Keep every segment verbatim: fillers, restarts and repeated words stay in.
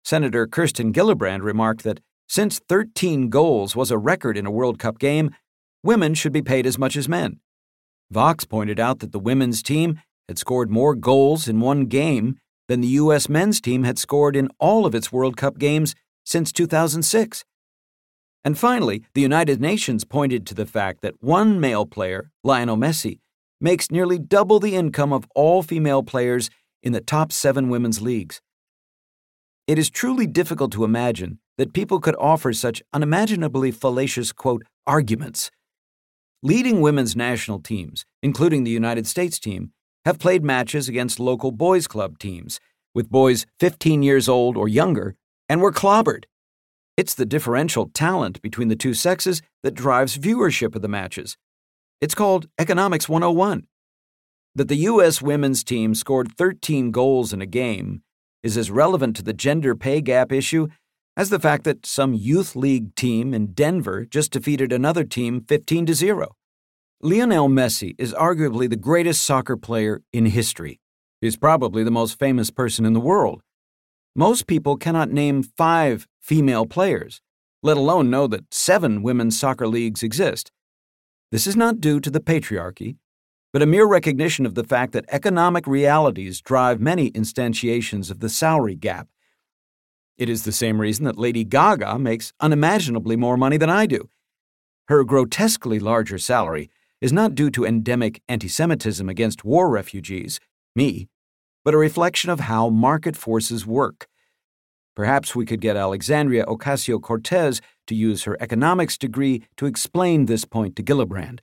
Senator Kirsten Gillibrand remarked that since thirteen goals was a record in a World Cup game, women should be paid as much as men. Vox pointed out that the women's team had scored more goals in one game than the U S men's team had scored in all of its World Cup games since two thousand six. And finally, the United Nations pointed to the fact that one male player, Lionel Messi, makes nearly double the income of all female players in the top seven women's leagues. It is truly difficult to imagine that people could offer such unimaginably fallacious, quote, arguments. Leading women's national teams, including the United States team, have played matches against local boys' club teams, with boys fifteen years old or younger, and were clobbered. It's the differential talent between the two sexes that drives viewership of the matches. It's called Economics one oh one. That the U S women's team scored thirteen goals in a game is as relevant to the gender pay gap issue as the fact that some youth league team in Denver just defeated another team fifteen to zero. Lionel Messi is arguably the greatest soccer player in history. He's probably the most famous person in the world. Most people cannot name five female players, let alone know that seven women's soccer leagues exist. This is not due to the patriarchy, but a mere recognition of the fact that economic realities drive many instantiations of the salary gap. It is the same reason that Lady Gaga makes unimaginably more money than I do. Her grotesquely larger salary is not due to endemic anti-Semitism against war refugees, me, but a reflection of how market forces work. Perhaps we could get Alexandria Ocasio-Cortez to use her economics degree to explain this point to Gillibrand.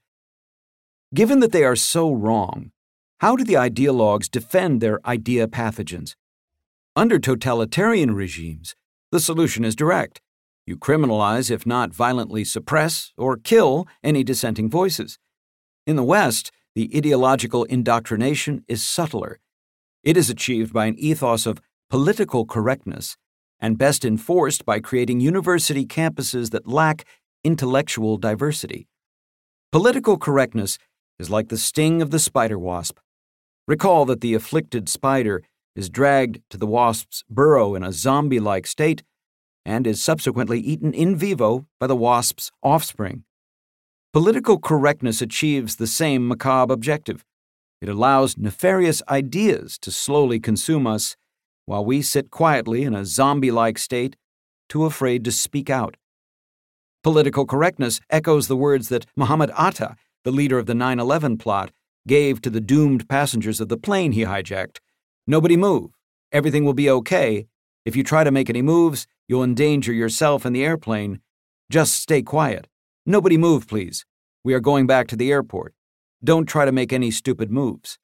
Given that they are so wrong, how do the ideologues defend their idea pathogens? Under totalitarian regimes, the solution is direct. You criminalize, if not violently suppress or kill, any dissenting voices. In the West, the ideological indoctrination is subtler. It is achieved by an ethos of political correctness and best enforced by creating university campuses that lack intellectual diversity. Political correctness is like the sting of the spider wasp. Recall that the afflicted spider is dragged to the wasp's burrow in a zombie-like state and is subsequently eaten in vivo by the wasp's offspring. Political correctness achieves the same macabre objective. It allows nefarious ideas to slowly consume us while we sit quietly in a zombie-like state, too afraid to speak out. Political correctness echoes the words that Muhammad Atta, the leader of the nine eleven plot, gave to the doomed passengers of the plane he hijacked. Nobody move. Everything will be okay. If you try to make any moves, you'll endanger yourself and the airplane. Just stay quiet. Nobody move, please. We are going back to the airport. Don't try to make any stupid moves.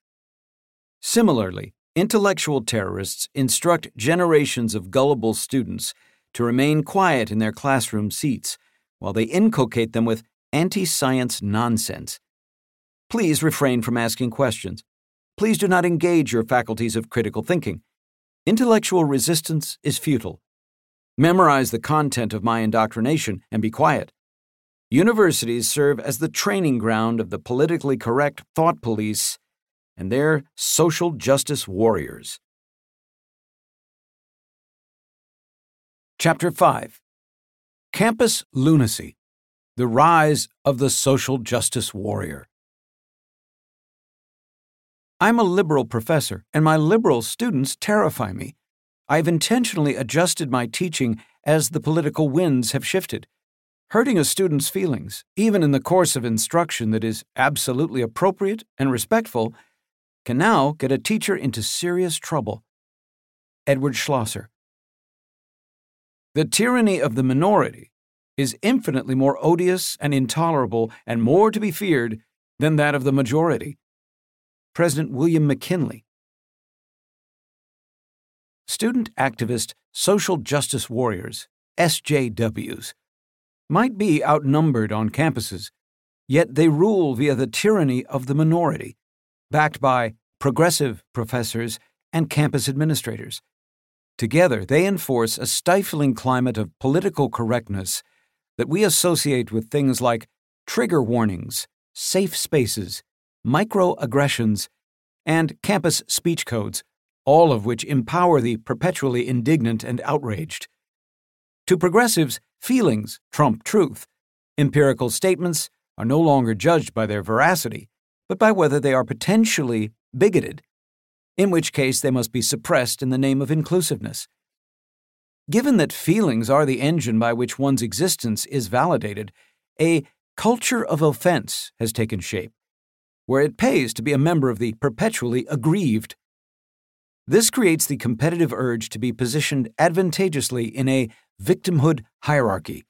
Similarly, intellectual terrorists instruct generations of gullible students to remain quiet in their classroom seats while they inculcate them with anti-science nonsense. Please refrain from asking questions. Please do not engage your faculties of critical thinking. Intellectual resistance is futile. Memorize the content of my indoctrination and be quiet. Universities serve as the training ground of the politically correct thought police and their social justice warriors. Chapter five. Campus Lunacy, the Rise of the Social Justice Warrior. I'm a liberal professor, and my liberal students terrify me. I've intentionally adjusted my teaching as the political winds have shifted. Hurting a student's feelings, even in the course of instruction that is absolutely appropriate and respectful, can now get a teacher into serious trouble. Edward Schlosser. The tyranny of the minority is infinitely more odious and intolerable and more to be feared than that of the majority. President William McKinley. Student activist social justice warriors, S J Ws, might be outnumbered on campuses, yet they rule via the tyranny of the minority, backed by progressive professors and campus administrators. Together, they enforce a stifling climate of political correctness that we associate with things like trigger warnings, safe spaces, microaggressions, and campus speech codes, all of which empower the perpetually indignant and outraged. To progressives, feelings trump truth. Empirical statements are no longer judged by their veracity, but by whether they are potentially bigoted, in which case they must be suppressed in the name of inclusiveness. Given that feelings are the engine by which one's existence is validated, a culture of offense has taken shape, where it pays to be a member of the perpetually aggrieved. This creates the competitive urge to be positioned advantageously in a victimhood hierarchy.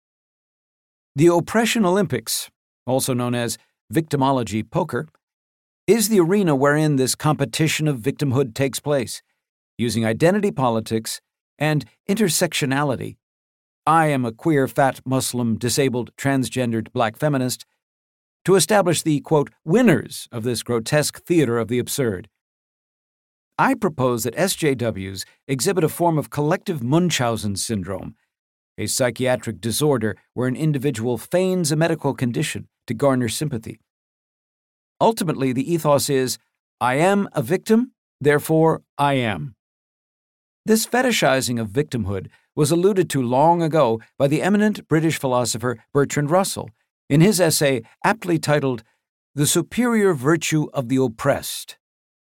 The Oppression Olympics, also known as victimology poker, is the arena wherein this competition of victimhood takes place, using identity politics and intersectionality. I am a queer, fat, Muslim, disabled, transgendered black feminist, to establish the, quote, winners of this grotesque theater of the absurd. I propose that S J Ws exhibit a form of collective Munchausen syndrome, a psychiatric disorder where an individual feigns a medical condition to garner sympathy. Ultimately, the ethos is, I am a victim, therefore I am. This fetishizing of victimhood was alluded to long ago by the eminent British philosopher Bertrand Russell in his essay aptly titled The Superior Virtue of the Oppressed.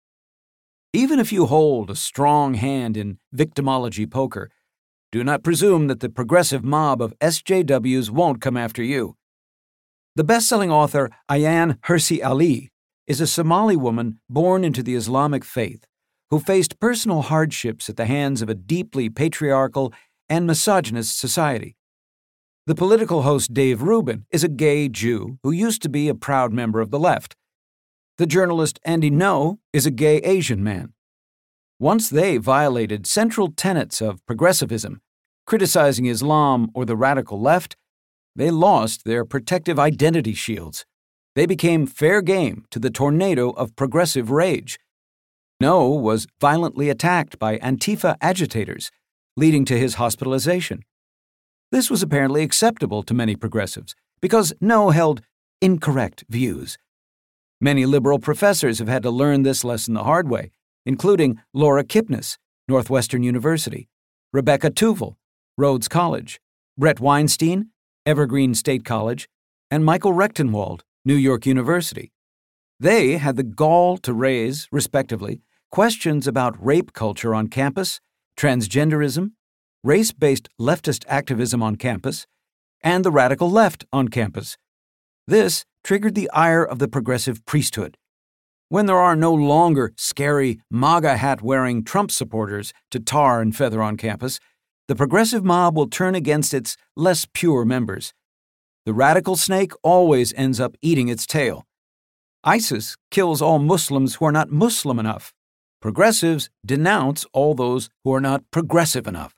Even if you hold a strong hand in victimology poker, do not presume that the progressive mob of S J Ws won't come after you. The best-selling author Ayaan Hirsi Ali is a Somali woman born into the Islamic faith who faced personal hardships at the hands of a deeply patriarchal and misogynist society. The political host Dave Rubin is a gay Jew who used to be a proud member of the left. The journalist Andy Ngo is a gay Asian man. Once they violated central tenets of progressivism, criticizing Islam or the radical left, they lost their protective identity shields. They became fair game to the tornado of progressive rage. Ngo was violently attacked by Antifa agitators, leading to his hospitalization. This was apparently acceptable to many progressives because Ngo held incorrect views. Many liberal professors have had to learn this lesson the hard way, including Laura Kipnis, Northwestern University, Rebecca Tuvel, Rhodes College, Brett Weinstein, Evergreen State College, and Michael Rechtenwald, New York University. They had the gall to raise, respectively, questions about rape culture on campus, transgenderism, race-based leftist activism on campus, and the radical left on campus. This triggered the ire of the progressive priesthood. When there are no longer scary MAGA hat-wearing Trump supporters to tar and feather on campus, the progressive mob will turn against its less pure members. The radical snake always ends up eating its tail. ISIS kills all Muslims who are not Muslim enough. Progressives denounce all those who are not progressive enough.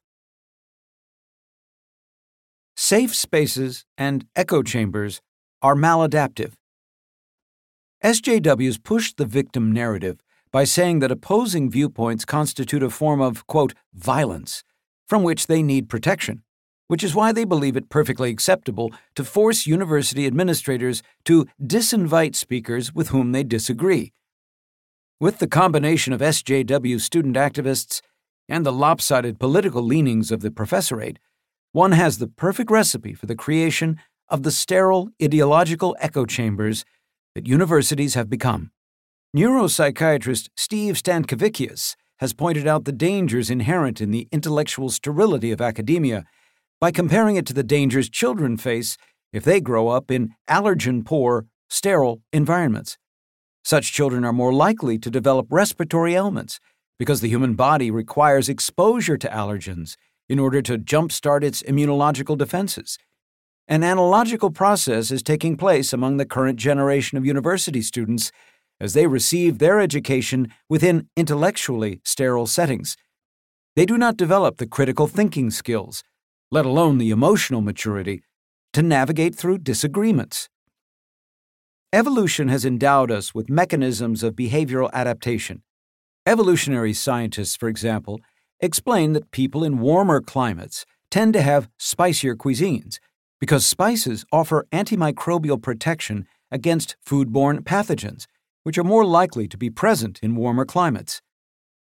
Safe spaces and echo chambers are maladaptive. S J Ws pushed the victim narrative by saying that opposing viewpoints constitute a form of, quote, violence, from which they need protection, which is why they believe it perfectly acceptable to force university administrators to disinvite speakers with whom they disagree. With the combination of S J W student activists and the lopsided political leanings of the professorate, one has the perfect recipe for the creation of the sterile ideological echo chambers that universities have become. Neuropsychiatrist Steve Stankovičius has pointed out the dangers inherent in the intellectual sterility of academia by comparing it to the dangers children face if they grow up in allergen-poor, sterile environments. Such children are more likely to develop respiratory ailments because the human body requires exposure to allergens in order to jumpstart its immunological defenses. An analogical process is taking place among the current generation of university students as they receive their education within intellectually sterile settings. They do not develop the critical thinking skills, let alone the emotional maturity, to navigate through disagreements. Evolution has endowed us with mechanisms of behavioral adaptation. Evolutionary scientists, for example, explain that people in warmer climates tend to have spicier cuisines because spices offer antimicrobial protection against foodborne pathogens, which are more likely to be present in warmer climates.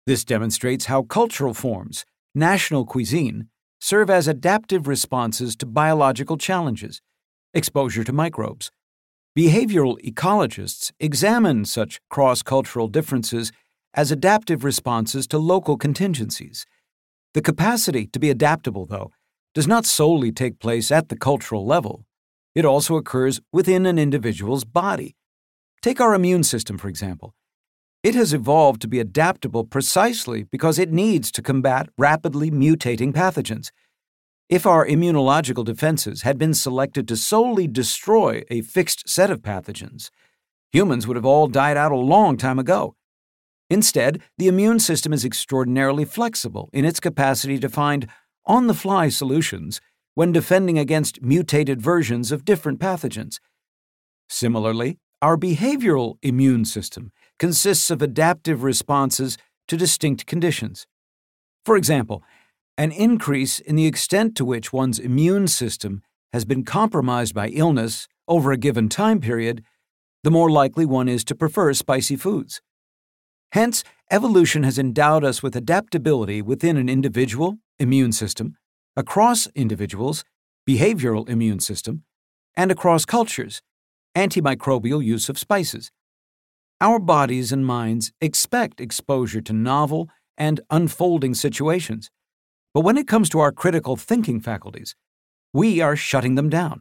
This demonstrates how cultural forms, national cuisine, serve as adaptive responses to biological challenges, exposure to microbes. Behavioral ecologists examine such cross-cultural differences as adaptive responses to local contingencies. The capacity to be adaptable, though, does not solely take place at the cultural level. It also occurs within an individual's body. Take our immune system, for example. It has evolved to be adaptable precisely because it needs to combat rapidly mutating pathogens. If our immunological defenses had been selected to solely destroy a fixed set of pathogens, humans would have all died out a long time ago. Instead, the immune system is extraordinarily flexible in its capacity to find on-the-fly solutions when defending against mutated versions of different pathogens. Similarly, our behavioral immune system consists of adaptive responses to distinct conditions. For example, an increase in the extent to which one's immune system has been compromised by illness over a given time period, the more likely one is to prefer spicy foods. Hence, evolution has endowed us with adaptability within an individual immune system, across individuals, behavioral immune system, and across cultures, antimicrobial use of spices. Our bodies and minds expect exposure to novel and unfolding situations, but when it comes to our critical thinking faculties, we are shutting them down.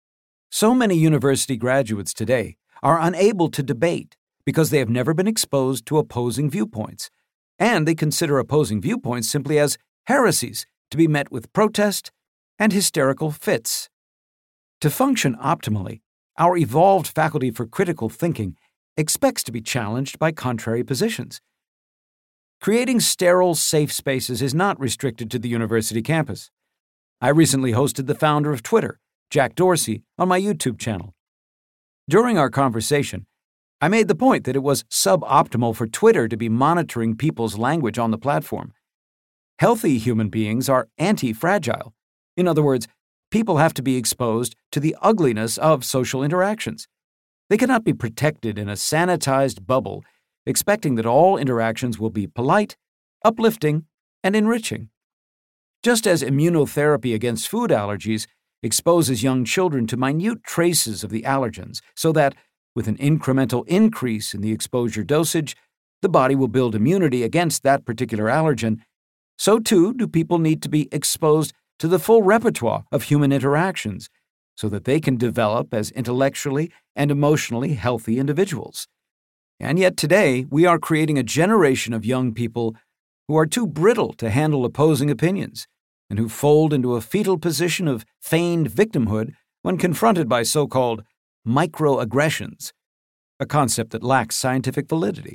So many university graduates today are unable to debate because they have never been exposed to opposing viewpoints, and they consider opposing viewpoints simply as heresies to be met with protest and hysterical fits. To function optimally, our evolved faculty for critical thinking expects to be challenged by contrary positions. Creating sterile, safe spaces is not restricted to the university campus. I recently hosted the founder of Twitter, Jack Dorsey, on my YouTube channel. During our conversation, I made the point that it was suboptimal for Twitter to be monitoring people's language on the platform. Healthy human beings are anti-fragile. In other words, people have to be exposed to the ugliness of social interactions. They cannot be protected in a sanitized bubble, expecting that all interactions will be polite, uplifting, and enriching. Just as immunotherapy against food allergies exposes young children to minute traces of the allergens so that, with an incremental increase in the exposure dosage, the body will build immunity against that particular allergen, so too do people need to be exposed to the full repertoire of human interactions so that they can develop as intellectually and emotionally healthy individuals. And yet today, we are creating a generation of young people who are too brittle to handle opposing opinions and who fold into a fetal position of feigned victimhood when confronted by so-called microaggressions, a concept that lacks scientific validity.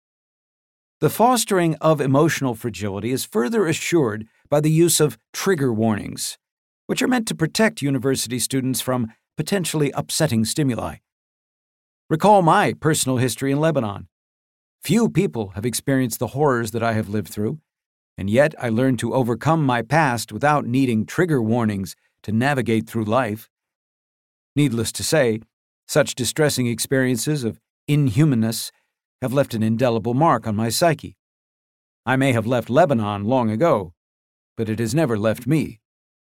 The fostering of emotional fragility is further assured by the use of trigger warnings, which are meant to protect university students from potentially upsetting stimuli. Recall my personal history in Lebanon. Few people have experienced the horrors that I have lived through, and yet I learned to overcome my past without needing trigger warnings to navigate through life. Needless to say, such distressing experiences of inhumanness have left an indelible mark on my psyche. I may have left Lebanon long ago, but it has never left me.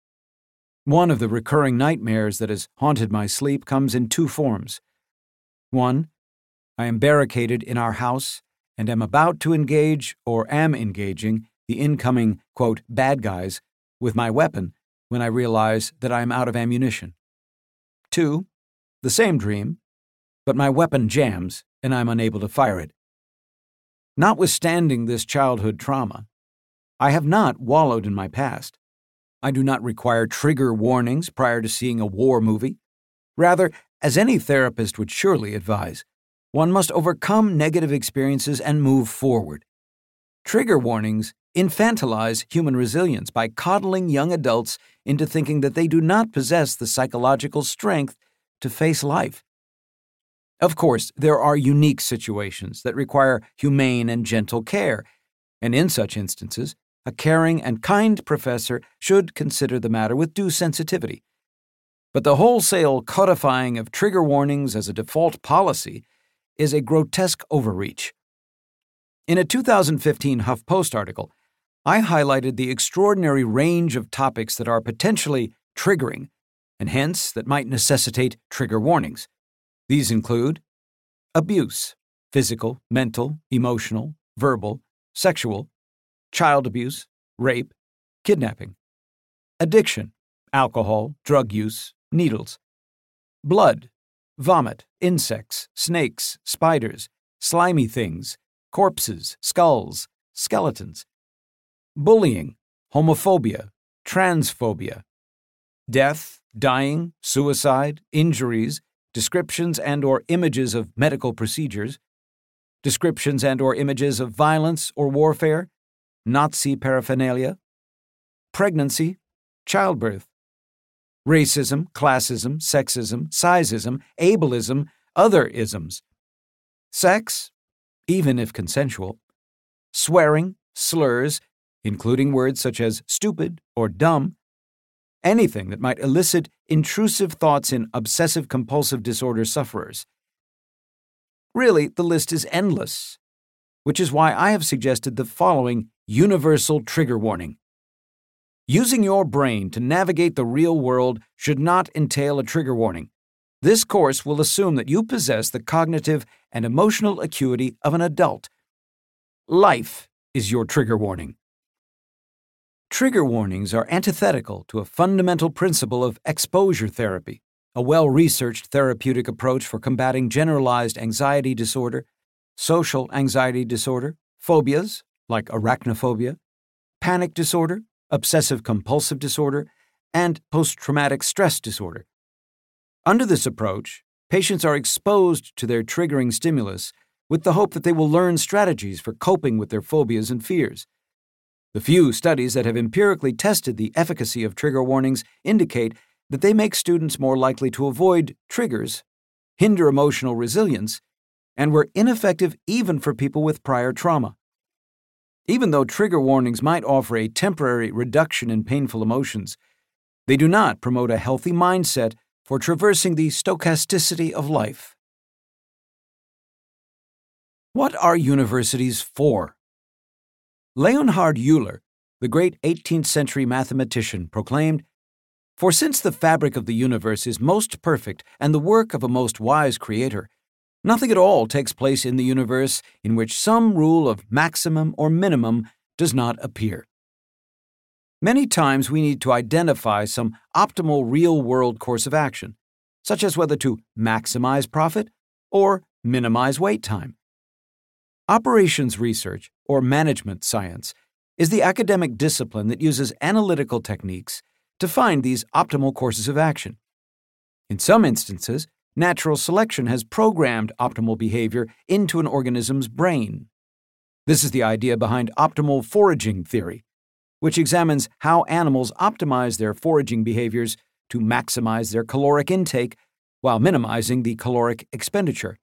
One of the recurring nightmares that has haunted my sleep comes in two forms. One, I am barricaded in our house and am about to engage or am engaging the incoming, quote, bad guys with my weapon when I realize that I am out of ammunition. Two, the same dream, but my weapon jams and I'm unable to fire it. Notwithstanding this childhood trauma, I have not wallowed in my past. I do not require trigger warnings prior to seeing a war movie. Rather, as any therapist would surely advise, one must overcome negative experiences and move forward. Trigger warnings infantilize human resilience by coddling young adults into thinking that they do not possess the psychological strength to face life. Of course, there are unique situations that require humane and gentle care, and in such instances, a caring and kind professor should consider the matter with due sensitivity. But the wholesale codifying of trigger warnings as a default policy is a grotesque overreach. In a two thousand fifteen HuffPost article, I highlighted the extraordinary range of topics that are potentially triggering, and hence that might necessitate trigger warnings. These include abuse, physical, mental, emotional, verbal, sexual, child abuse, rape, kidnapping, addiction, alcohol, drug use, needles, blood, vomit, insects, snakes, spiders, slimy things, corpses, skulls, skeletons, bullying, homophobia, transphobia, death, dying, suicide, injuries, descriptions and or images of medical procedures, descriptions and or images of violence or warfare, Nazi paraphernalia, pregnancy, childbirth, racism, classism, sexism, sizeism, ableism, other isms, sex, even if consensual, swearing, slurs, including words such as stupid or dumb, anything that might elicit intrusive thoughts in obsessive-compulsive disorder sufferers. Really, the list is endless, which is why I have suggested the following universal trigger warning. Using your brain to navigate the real world should not entail a trigger warning. This course will assume that you possess the cognitive and emotional acuity of an adult. Life is your trigger warning. Trigger warnings are antithetical to a fundamental principle of exposure therapy, a well-researched therapeutic approach for combating generalized anxiety disorder, social anxiety disorder, phobias like arachnophobia, panic disorder, obsessive-compulsive disorder, and post-traumatic stress disorder. Under this approach, patients are exposed to their triggering stimulus with the hope that they will learn strategies for coping with their phobias and fears. The few studies that have empirically tested the efficacy of trigger warnings indicate that they make students more likely to avoid triggers, hinder emotional resilience, and were ineffective even for people with prior trauma. Even though trigger warnings might offer a temporary reduction in painful emotions, they do not promote a healthy mindset for traversing the stochasticity of life. What are universities for? Leonhard Euler, the great eighteenth century mathematician, proclaimed, "For since the fabric of the universe is most perfect and the work of a most wise creator, nothing at all takes place in the universe in which some rule of maximum or minimum does not appear." Many times we need to identify some optimal real-world course of action, such as whether to maximize profit or minimize wait time. Operations research, or management science, is the academic discipline that uses analytical techniques to find these optimal courses of action. In some instances, natural selection has programmed optimal behavior into an organism's brain. This is the idea behind optimal foraging theory, which examines how animals optimize their foraging behaviors to maximize their caloric intake while minimizing the caloric expenditure.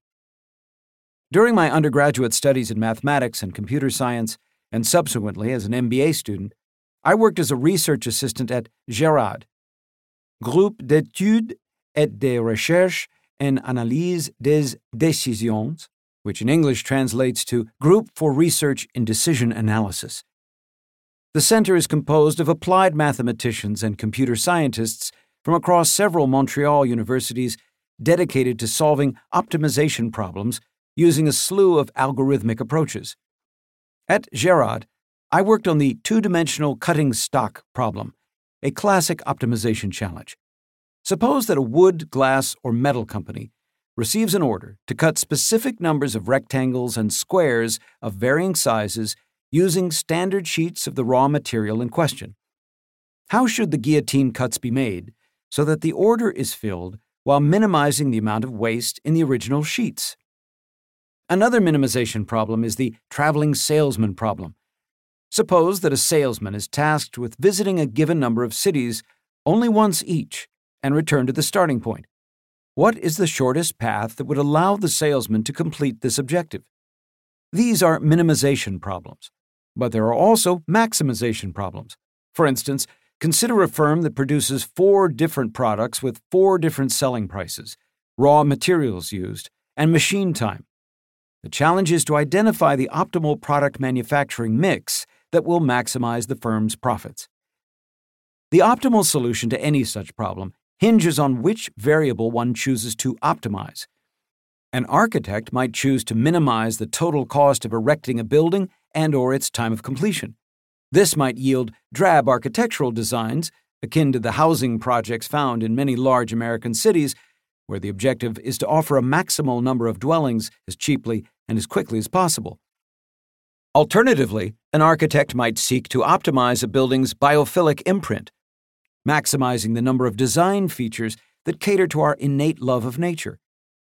During my undergraduate studies in mathematics and computer science, and subsequently as an M B A student, I worked as a research assistant at GERAD, Groupe d'études et de recherche en analyse des décisions, which in English translates to Group for Research in Decision Analysis. The center is composed of applied mathematicians and computer scientists from across several Montreal universities dedicated to solving optimization problems using a slew of algorithmic approaches. At GERAD, I worked on the two-dimensional cutting stock problem, a classic optimization challenge. Suppose that a wood, glass, or metal company receives an order to cut specific numbers of rectangles and squares of varying sizes using standard sheets of the raw material in question. How should the guillotine cuts be made so that the order is filled while minimizing the amount of waste in the original sheets? Another minimization problem is the traveling salesman problem. Suppose that a salesman is tasked with visiting a given number of cities only once each and return to the starting point. What is the shortest path that would allow the salesman to complete this objective? These are minimization problems, but there are also maximization problems. For instance, consider a firm that produces four different products with four different selling prices, raw materials used, and machine time. The challenge is to identify the optimal product manufacturing mix that will maximize the firm's profits. The optimal solution to any such problem hinges on which variable one chooses to optimize. An architect might choose to minimize the total cost of erecting a building and/or its time of completion. This might yield drab architectural designs, akin to the housing projects found in many large American cities, where the objective is to offer a maximal number of dwellings as cheaply and as quickly as possible. Alternatively, an architect might seek to optimize a building's biophilic imprint, maximizing the number of design features that cater to our innate love of nature.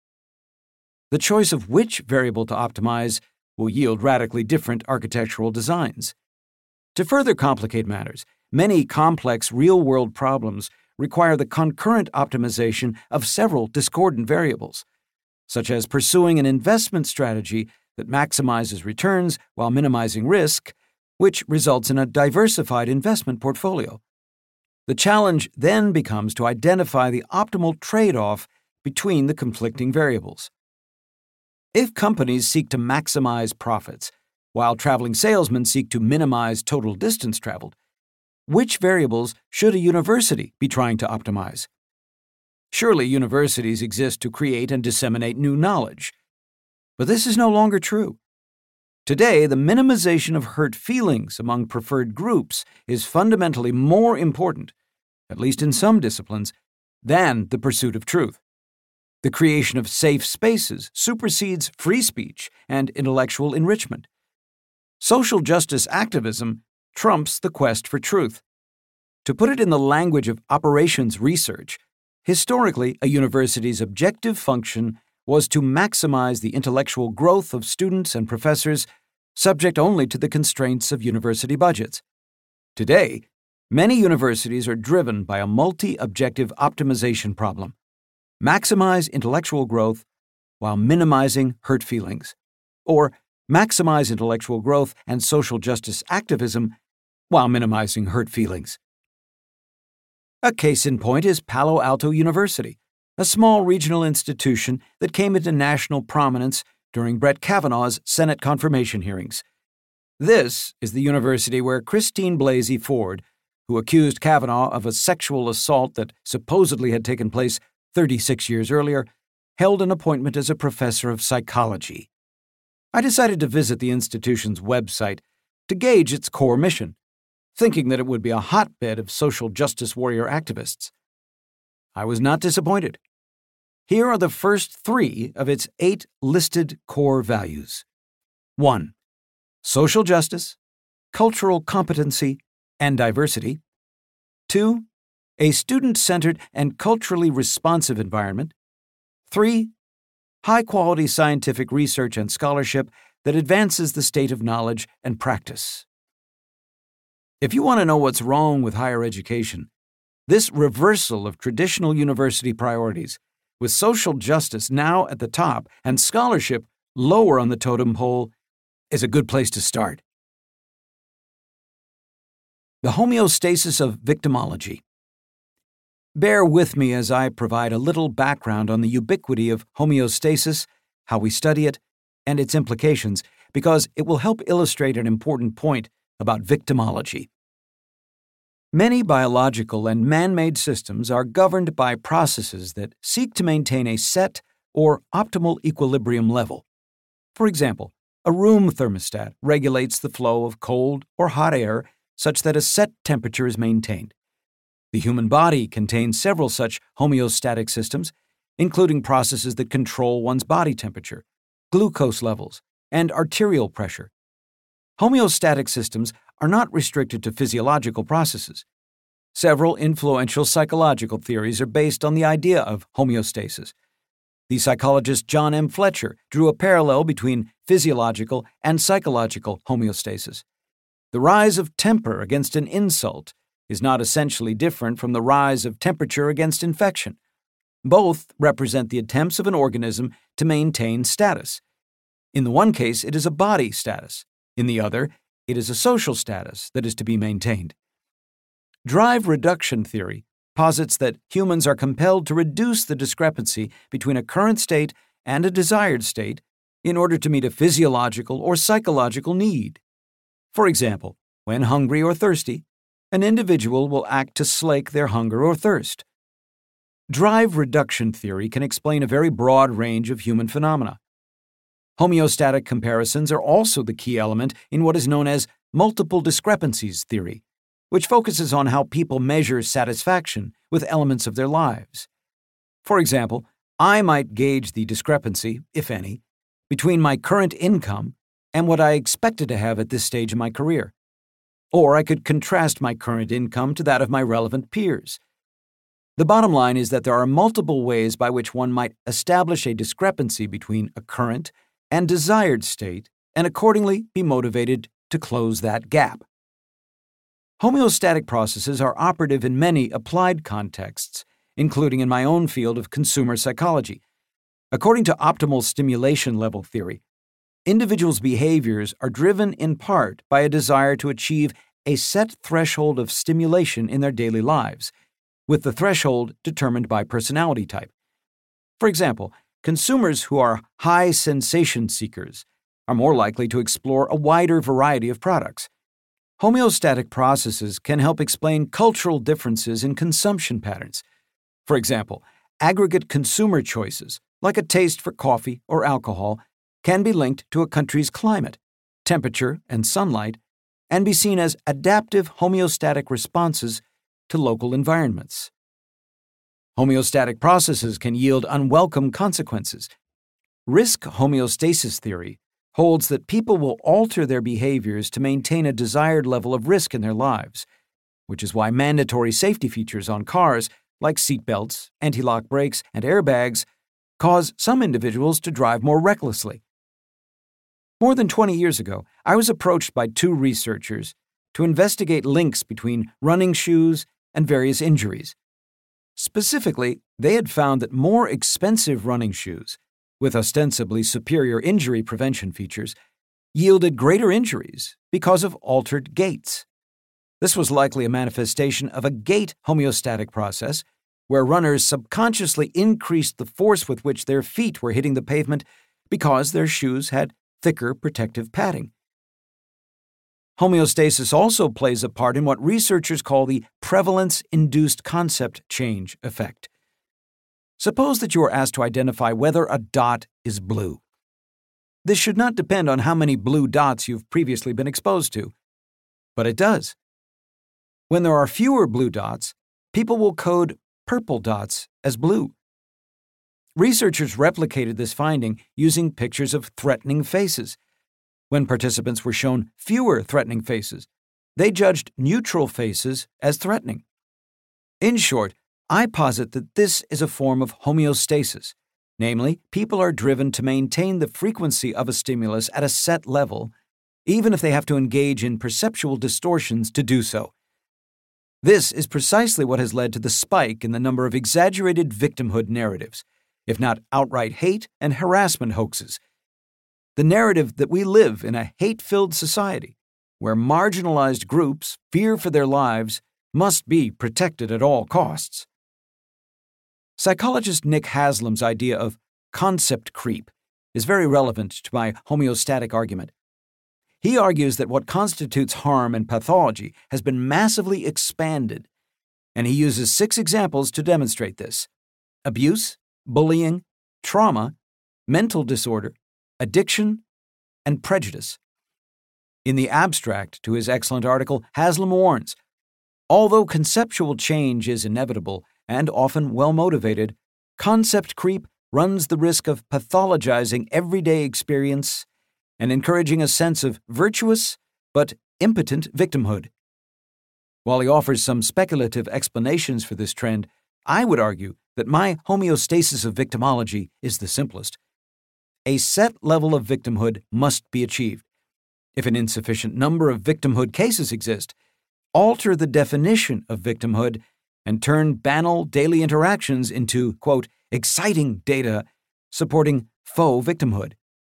The choice of which variable to optimize will yield radically different architectural designs. To further complicate matters, many complex real-world problems require the concurrent optimization of several discordant variables, such as pursuing an investment strategy that maximizes returns while minimizing risk, which results in a diversified investment portfolio. The challenge then becomes to identify the optimal trade-off between the conflicting variables. If companies seek to maximize profits, while traveling salesmen seek to minimize total distance traveled, which variables should a university be trying to optimize? Surely universities exist to create and disseminate new knowledge. But this is no longer true. Today, the minimization of hurt feelings among preferred groups is fundamentally more important, at least in some disciplines, than the pursuit of truth. The creation of safe spaces supersedes free speech and intellectual enrichment. Social justice activism trumps the quest for truth. To put it in the language of operations research, historically, a university's objective function was to maximize the intellectual growth of students and professors, subject only to the constraints of university budgets. Today, many universities are driven by a multi-objective optimization problem: maximize intellectual growth while minimizing hurt feelings, or maximize intellectual growth and social justice activism while minimizing hurt feelings. A case in point is Palo Alto University, a small regional institution that came into national prominence during Brett Kavanaugh's Senate confirmation hearings. This is the university where Christine Blasey Ford, who accused Kavanaugh of a sexual assault that supposedly had taken place thirty-six years earlier, held an appointment as a professor of psychology. I decided to visit the institution's website to gauge its core mission, thinking that it would be a hotbed of social justice warrior activists. I was not disappointed. Here are the first three of its eight listed core values. one. Social justice, cultural competency, and diversity. two. A student-centered and culturally responsive environment. three. High-quality scientific research and scholarship that advances the state of knowledge and practice. If you want to know what's wrong with higher education, this reversal of traditional university priorities, with social justice now at the top and scholarship lower on the totem pole, is a good place to start. The homeostasis of victimology. Bear with me as I provide a little background on the ubiquity of homeostasis, how we study it, and its implications, because it will help illustrate an important point about victimology. Many biological and man-made systems are governed by processes that seek to maintain a set or optimal equilibrium level. For example, a room thermostat regulates the flow of cold or hot air such that a set temperature is maintained. The human body contains several such homeostatic systems, including processes that control one's body temperature, glucose levels, and arterial pressure. Homeostatic systems are not restricted to physiological processes. Several influential psychological theories are based on the idea of homeostasis. The psychologist John M. Fletcher drew a parallel between physiological and psychological homeostasis. The rise of temper against an insult is not essentially different from the rise of temperature against infection. Both represent the attempts of an organism to maintain status. In the one case, it is a body status. In the other, it is a social status that is to be maintained. Drive reduction theory posits that humans are compelled to reduce the discrepancy between a current state and a desired state in order to meet a physiological or psychological need. For example, when hungry or thirsty, an individual will act to slake their hunger or thirst. Drive reduction theory can explain a very broad range of human phenomena. Homeostatic comparisons are also the key element in what is known as multiple discrepancies theory, which focuses on how people measure satisfaction with elements of their lives. For example, I might gauge the discrepancy, if any, between my current income and what I expected to have at this stage in my career. Or I could contrast my current income to that of my relevant peers. The bottom line is that there are multiple ways by which one might establish a discrepancy between a current and desired state and accordingly be motivated to close that gap. Homeostatic processes are operative in many applied contexts, including in my own field of consumer psychology. According to optimal stimulation level theory, individuals' behaviors are driven in part by a desire to achieve a set threshold of stimulation in their daily lives, with the threshold determined by personality type. For example, consumers who are high sensation seekers are more likely to explore a wider variety of products. Homeostatic processes can help explain cultural differences in consumption patterns. For example, aggregate consumer choices, like a taste for coffee or alcohol, can be linked to a country's climate, temperature, and sunlight, and be seen as adaptive homeostatic responses to local environments. Homeostatic processes can yield unwelcome consequences. Risk homeostasis theory holds that people will alter their behaviors to maintain a desired level of risk in their lives, which is why mandatory safety features on cars, like seatbelts, anti-lock brakes, and airbags, cause some individuals to drive more recklessly. More than twenty years ago, I was approached by two researchers to investigate links between running shoes and various injuries. Specifically, they had found that more expensive running shoes, with ostensibly superior injury prevention features, yielded greater injuries because of altered gaits. This was likely a manifestation of a gait homeostatic process, where runners subconsciously increased the force with which their feet were hitting the pavement because their shoes had thicker protective padding. Homeostasis also plays a part in what researchers call the prevalence-induced concept change effect. Suppose that you are asked to identify whether a dot is blue. This should not depend on how many blue dots you've previously been exposed to, but it does. When there are fewer blue dots, people will code purple dots as blue. Researchers replicated this finding using pictures of threatening faces. When participants were shown fewer threatening faces, they judged neutral faces as threatening. In short, I posit that this is a form of homeostasis, namely, people are driven to maintain the frequency of a stimulus at a set level, even if they have to engage in perceptual distortions to do so. This is precisely what has led to the spike in the number of exaggerated victimhood narratives, if not outright hate and harassment hoaxes. The narrative that we live in a hate-filled society, where marginalized groups fear for their lives, must be protected at all costs. Psychologist Nick Haslam's idea of concept creep is very relevant to my homeostatic argument. He argues that what constitutes harm and pathology has been massively expanded, and he uses six examples to demonstrate this: abuse, bullying, trauma, mental disorder, addiction, and prejudice. In the abstract to his excellent article, Haslam warns, although conceptual change is inevitable and often well-motivated, concept creep runs the risk of pathologizing everyday experience and encouraging a sense of virtuous but impotent victimhood. While he offers some speculative explanations for this trend, I would argue that my homeostasis of victimology is the simplest. A set level of victimhood must be achieved. If an insufficient number of victimhood cases exist, alter the definition of victimhood and turn banal daily interactions into, quote, exciting data supporting faux victimhood.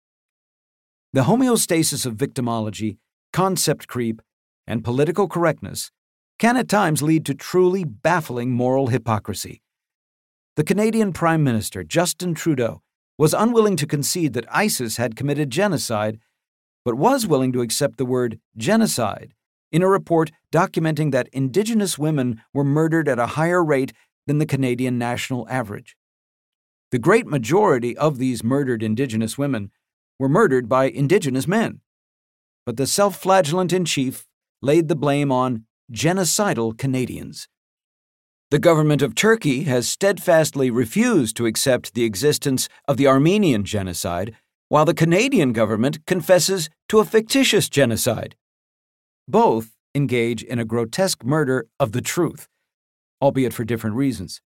The homeostasis of victimology, concept creep, and political correctness can at times lead to truly baffling moral hypocrisy. The Canadian Prime Minister, Justin Trudeau, was unwilling to concede that ISIS had committed genocide, but was willing to accept the word genocide in a report documenting that Indigenous women were murdered at a higher rate than the Canadian national average. The great majority of these murdered Indigenous women were murdered by Indigenous men, but the self-flagellant-in-chief laid the blame on genocidal Canadians. The government of Turkey has steadfastly refused to accept the existence of the Armenian genocide, while the Canadian government confesses to a fictitious genocide. Both engage in a grotesque murder of the truth, albeit for different reasons.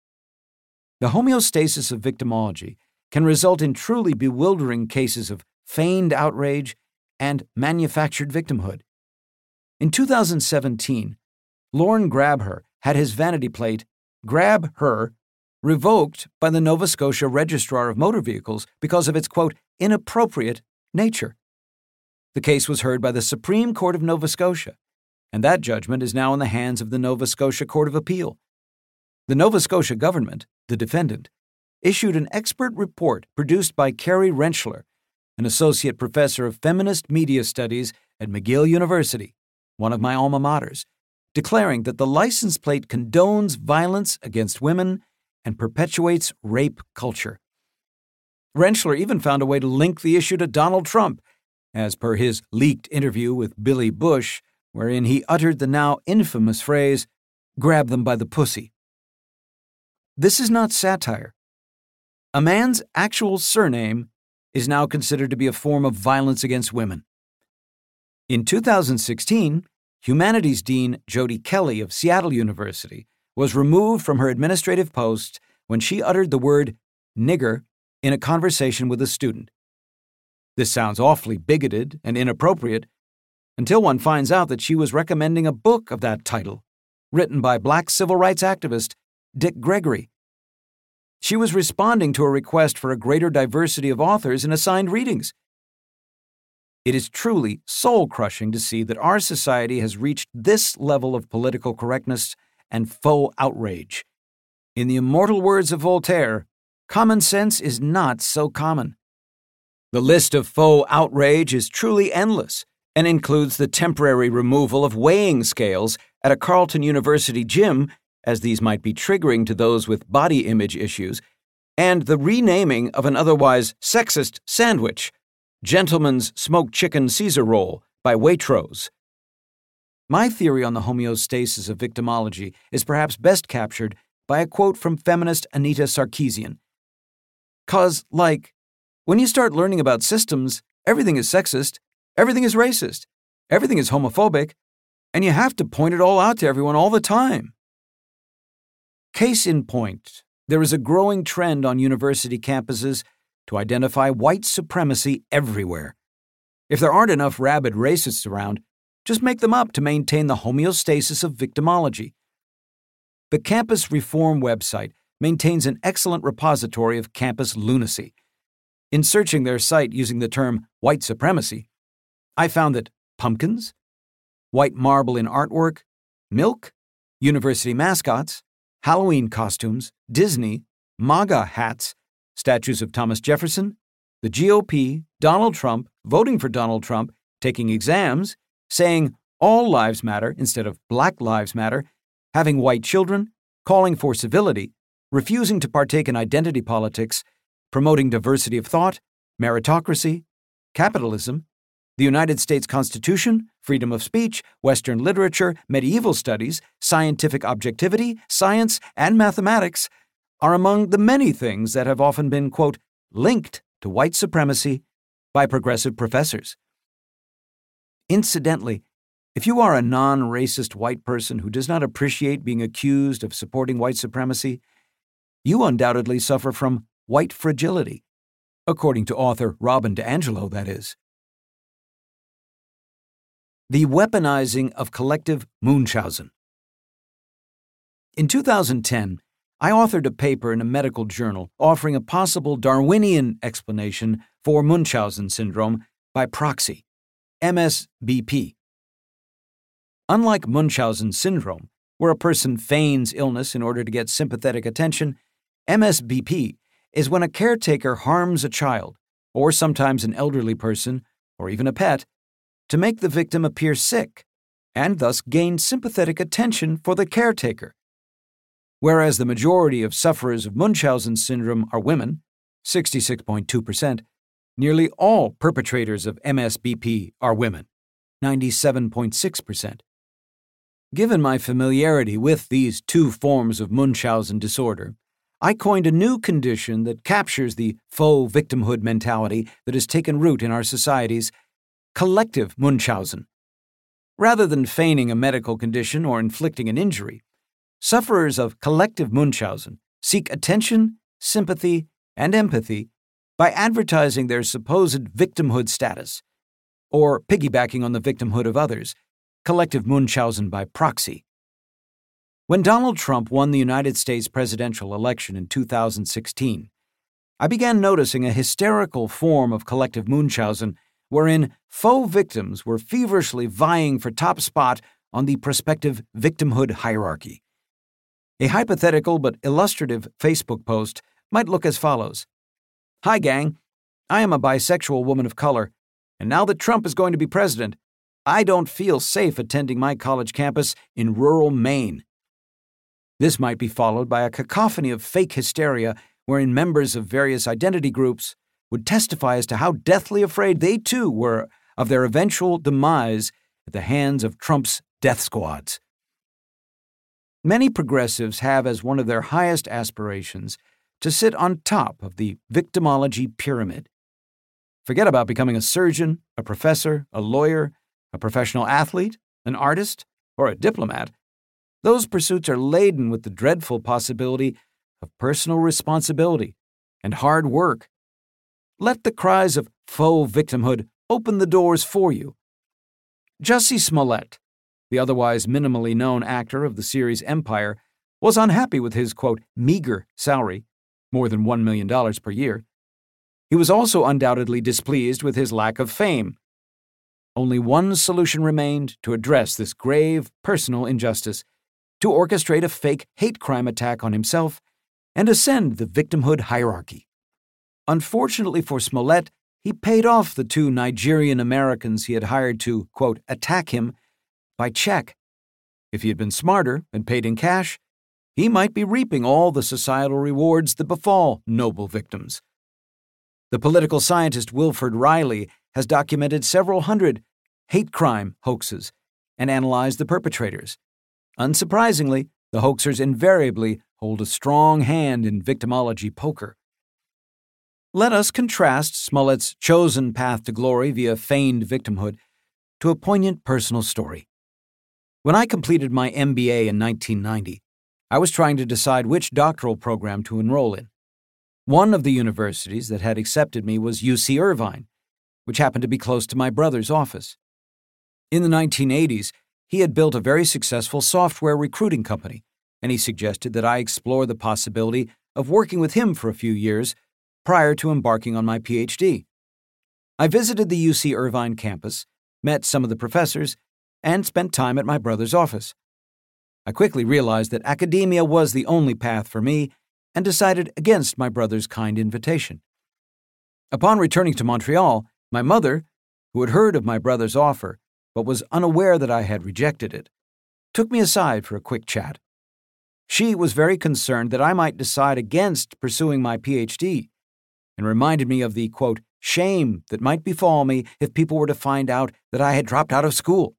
The homeostasis of victimology can result in truly bewildering cases of feigned outrage and manufactured victimhood. In two thousand seventeen, Lorne Grabher had his vanity plate, "Grab Her," revoked by the Nova Scotia Registrar of Motor Vehicles because of its, quote, inappropriate nature. The case was heard by the Supreme Court of Nova Scotia, and that judgment is now in the hands of the Nova Scotia Court of Appeal. The Nova Scotia government, the defendant, issued an expert report produced by Carrie Rentschler, an associate professor of feminist media studies at McGill University, one of my alma maters, declaring that the license plate condones violence against women and perpetuates rape culture. Rentschler even found a way to link the issue to Donald Trump, as per his leaked interview with Billy Bush, wherein he uttered the now infamous phrase, "grab them by the pussy." This is not satire. A man's actual surname is now considered to be a form of violence against women. In two thousand sixteen, Humanities Dean Jody Kelly of Seattle University was removed from her administrative post when she uttered the word nigger in a conversation with a student. This sounds awfully bigoted and inappropriate until one finds out that she was recommending a book of that title, written by black civil rights activist Dick Gregory. She was responding to a request for a greater diversity of authors in assigned readings. It is truly soul-crushing to see that our society has reached this level of political correctness and faux outrage. In the immortal words of Voltaire, common sense is not so common. The list of faux outrage is truly endless and includes the temporary removal of weighing scales at a Carleton University gym, as these might be triggering to those with body image issues, and the renaming of an otherwise sexist sandwich, Gentleman's Smoked Chicken Caesar Roll by Waitrose. My theory on the homeostasis of victimology is perhaps best captured by a quote from feminist Anita Sarkeesian. "'Cause, like, when you start learning about systems, everything is sexist, everything is racist, everything is homophobic, and you have to point it all out to everyone all the time." Case in point, there is a growing trend on university campuses to identify white supremacy everywhere. If there aren't enough rabid racists around, just make them up to maintain the homeostasis of victimology. The Campus Reform website maintains an excellent repository of campus lunacy. In searching their site using the term white supremacy, I found that pumpkins, white marble in artwork, milk, university mascots, Halloween costumes, Disney, MAGA hats, statues of Thomas Jefferson, the G O P, Donald Trump, voting for Donald Trump, taking exams, saying all lives matter instead of Black Lives Matter, having white children, calling for civility, refusing to partake in identity politics, promoting diversity of thought, meritocracy, capitalism, the United States Constitution, freedom of speech, Western literature, medieval studies, scientific objectivity, science, and mathematics are among the many things that have often been, quote, linked to white supremacy by progressive professors. Incidentally, if you are a non-racist white person who does not appreciate being accused of supporting white supremacy, you undoubtedly suffer from white fragility, according to author Robin DiAngelo, that is. The weaponizing of collective Munchausen. In two thousand ten, I authored a paper in a medical journal offering a possible Darwinian explanation for Munchausen syndrome by proxy, M S B P. Unlike Munchausen syndrome, where a person feigns illness in order to get sympathetic attention, M S B P is when a caretaker harms a child, or sometimes an elderly person, or even a pet, to make the victim appear sick, and thus gain sympathetic attention for the caretaker. Whereas the majority of sufferers of Munchausen syndrome are women, sixty-six point two percent, nearly all perpetrators of M S B P are women, ninety-seven point six percent. Given my familiarity with these two forms of Munchausen disorder, I coined a new condition that captures the faux victimhood mentality that has taken root in our societies: collective Munchausen. Rather than feigning a medical condition or inflicting an injury, sufferers of collective Munchausen seek attention, sympathy, and empathy by advertising their supposed victimhood status, or piggybacking on the victimhood of others, collective Munchausen by proxy. When Donald Trump won the United States presidential election in two thousand sixteen, I began noticing a hysterical form of collective Munchausen wherein faux victims were feverishly vying for top spot on the prospective victimhood hierarchy. A hypothetical but illustrative Facebook post might look as follows: "Hi, gang. I am a bisexual woman of color, and now that Trump is going to be president, I don't feel safe attending my college campus in rural Maine." This might be followed by a cacophony of fake hysteria wherein members of various identity groups would testify as to how deathly afraid they too were of their eventual demise at the hands of Trump's death squads. Many progressives have as one of their highest aspirations to sit on top of the victimology pyramid. Forget about becoming a surgeon, a professor, a lawyer, a professional athlete, an artist, or a diplomat. Those pursuits are laden with the dreadful possibility of personal responsibility and hard work. Let the cries of faux victimhood open the doors for you. Jussie Smollett, the otherwise minimally known actor of the series Empire, was unhappy with his, quote, meager salary, more than one million dollars per year. He was also undoubtedly displeased with his lack of fame. Only one solution remained to address this grave personal injustice: to orchestrate a fake hate crime attack on himself and ascend the victimhood hierarchy. Unfortunately for Smollett, he paid off the two Nigerian Americans he had hired to, quote, attack him by check. If he had been smarter and paid in cash, he might be reaping all the societal rewards that befall noble victims. The political scientist Wilfred Riley has documented several hundred hate crime hoaxes and analyzed the perpetrators. Unsurprisingly, the hoaxers invariably hold a strong hand in victimology poker. Let us contrast Smollett's chosen path to glory via feigned victimhood to a poignant personal story. When I completed my M B A in nineteen ninety, I was trying to decide which doctoral program to enroll in. One of the universities that had accepted me was U C Irvine, which happened to be close to my brother's office. In the nineteen eighties, he had built a very successful software recruiting company, and he suggested that I explore the possibility of working with him for a few years prior to embarking on my P H D. I visited the U C Irvine campus, met some of the professors, and spent time at my brother's office. I quickly realized that academia was the only path for me and decided against my brother's kind invitation. Upon returning to Montreal, my mother, who had heard of my brother's offer but was unaware that I had rejected it, took me aside for a quick chat. She was very concerned that I might decide against pursuing my P H D and reminded me of the, quote, shame that might befall me if people were to find out that I had dropped out of school.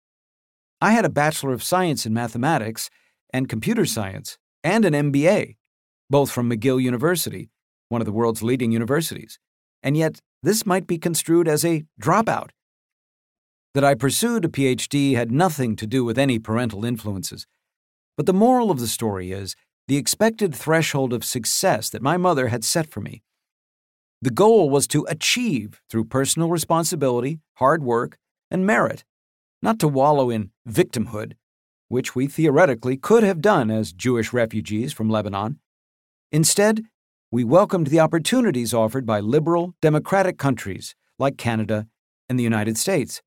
I had a Bachelor of Science in Mathematics and Computer Science and an M B A, both from McGill University, one of the world's leading universities, and yet this might be construed as a dropout. That I pursued a P H D had nothing to do with any parental influences, but the moral of the story is the expected threshold of success that my mother had set for me. The goal was to achieve through personal responsibility, hard work, and merit, not to wallow in victimhood, which we theoretically could have done as Jewish refugees from Lebanon. Instead, we welcomed the opportunities offered by liberal, democratic countries like Canada and the United States.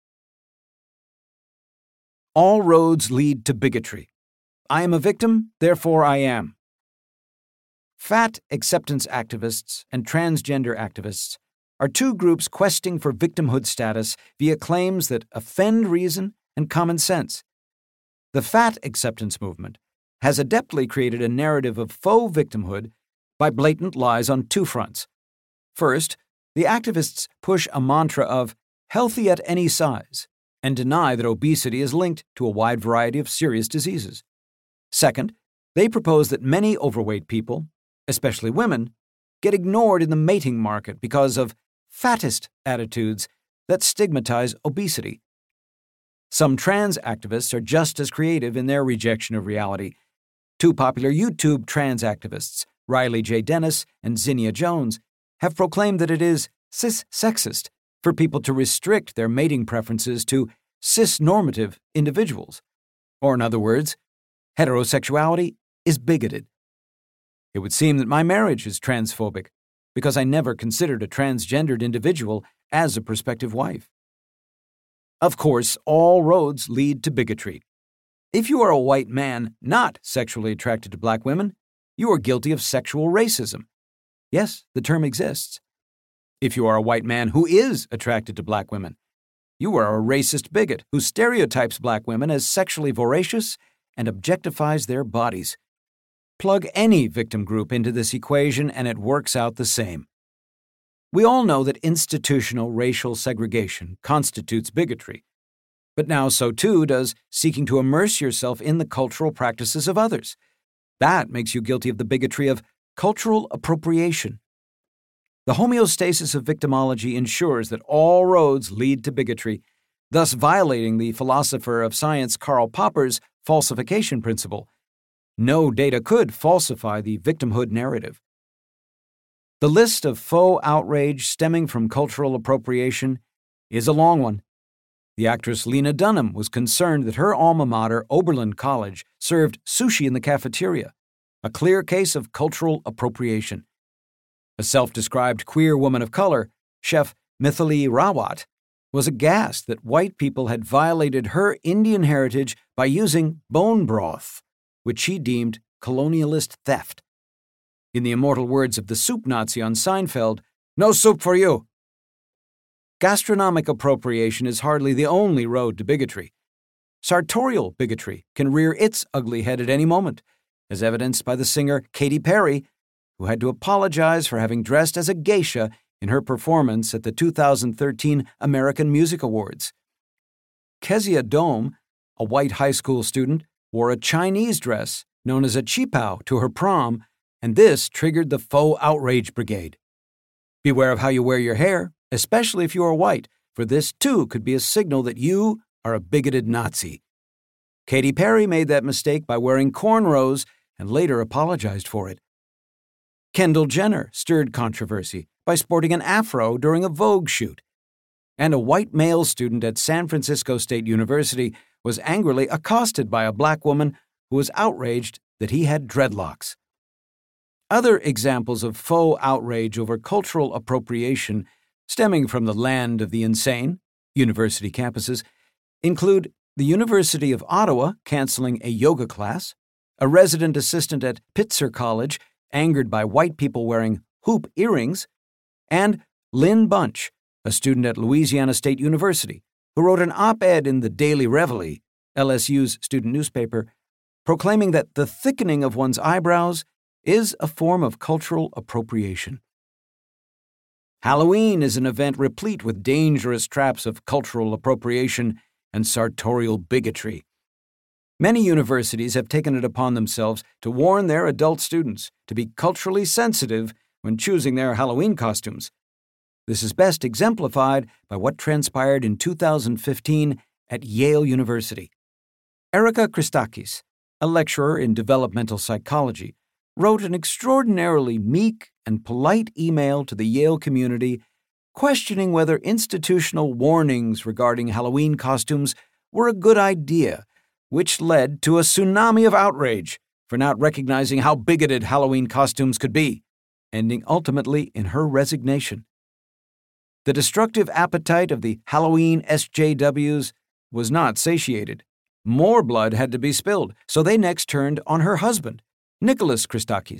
All roads lead to bigotry. I am a victim, therefore I am. Fat acceptance activists and transgender activists are two groups questing for victimhood status via claims that offend reason and common sense. The fat acceptance movement has adeptly created a narrative of faux victimhood by blatant lies on two fronts. First, the activists push a mantra of healthy at any size and deny that obesity is linked to a wide variety of serious diseases. Second, they propose that many overweight people, especially women, get ignored in the mating market because of fattest attitudes that stigmatize obesity. Some trans activists are just as creative in their rejection of reality. Two popular YouTube trans activists, Riley J. Dennis and Zinnia Jones, have proclaimed that it is cis-sexist for people to restrict their mating preferences to cis-normative individuals. Or in other words, heterosexuality is bigoted. It would seem that my marriage is transphobic because I never considered a transgendered individual as a prospective wife. Of course, all roads lead to bigotry. If you are a white man not sexually attracted to black women, you are guilty of sexual racism. Yes, the term exists. If you are a white man who is attracted to black women, you are a racist bigot who stereotypes black women as sexually voracious and objectifies their bodies. Plug any victim group into this equation and it works out the same. We all know that institutional racial segregation constitutes bigotry, but now so too does seeking to immerse yourself in the cultural practices of others. That makes you guilty of the bigotry of cultural appropriation. The homeostasis of victimology ensures that all roads lead to bigotry, thus violating the philosopher of science Karl Popper's falsification principle. No data could falsify the victimhood narrative. The list of faux outrage stemming from cultural appropriation is a long one. The actress Lena Dunham was concerned that her alma mater, Oberlin College, served sushi in the cafeteria, a clear case of cultural appropriation. A self-described queer woman of color, Chef Mithili Rawat, was aghast that white people had violated her Indian heritage by using bone broth, which she deemed colonialist theft. In the immortal words of the soup Nazi on Seinfeld, "No soup for you." Gastronomic appropriation is hardly the only road to bigotry. Sartorial bigotry can rear its ugly head at any moment, as evidenced by the singer Katy Perry, who had to apologize for having dressed as a geisha in her performance at the two thousand thirteen American Music Awards. Kezia Dome, a white high school student, wore a Chinese dress known as a qipao to her prom, and this triggered the faux outrage brigade. Beware of how you wear your hair, especially if you are white, for this too could be a signal that you are a bigoted Nazi. Katy Perry made that mistake by wearing cornrows and later apologized for it. Kendall Jenner stirred controversy by sporting an afro during a Vogue shoot. And a white male student at San Francisco State University was angrily accosted by a black woman who was outraged that he had dreadlocks. Other examples of faux outrage over cultural appropriation stemming from the land of the insane, university campuses, include the University of Ottawa canceling a yoga class, a resident assistant at Pitzer College angered by white people wearing hoop earrings, and Lynn Bunch, a student at Louisiana State University, who wrote an op-ed in the Daily Reveille, L S U's student newspaper, proclaiming that the thickening of one's eyebrows is a form of cultural appropriation. Halloween is an event replete with dangerous traps of cultural appropriation and sartorial bigotry. Many universities have taken it upon themselves to warn their adult students to be culturally sensitive when choosing their Halloween costumes. This is best exemplified by what transpired in two thousand fifteen at Yale University. Erica Christakis, a lecturer in developmental psychology, wrote an extraordinarily meek and polite email to the Yale community questioning whether institutional warnings regarding Halloween costumes were a good idea, which led to a tsunami of outrage for not recognizing how bigoted Halloween costumes could be, ending ultimately in her resignation. The destructive appetite of the Halloween S J Ws was not satiated. More blood had to be spilled, so they next turned on her husband, Nicholas Christakis,